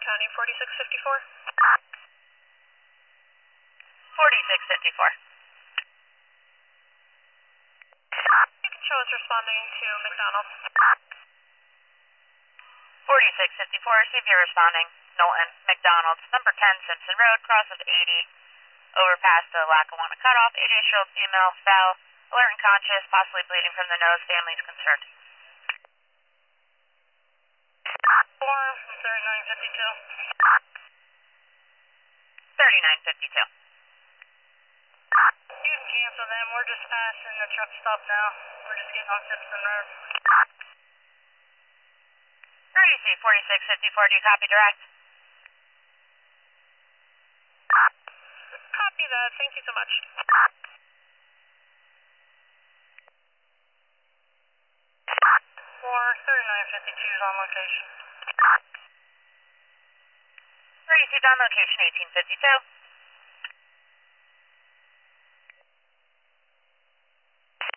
County 4654. 4654. You can show us responding to McDonald's. 4654, see if you're responding. Knowlton, McDonald's, number 10 Simpson Road, cross of 80, overpass to Lackawanna Cutoff, 88-year-old female, foul, alert and conscious, possibly bleeding from the nose, family's concerned. 3952. 3952. You can cancel them. We're just passing the truck stop now. We're just getting on Simpson Road. Courtesy 4654, do you copy direct? Copy that. Thank you so much. For 3952 is on location. Courtesy on location 1852.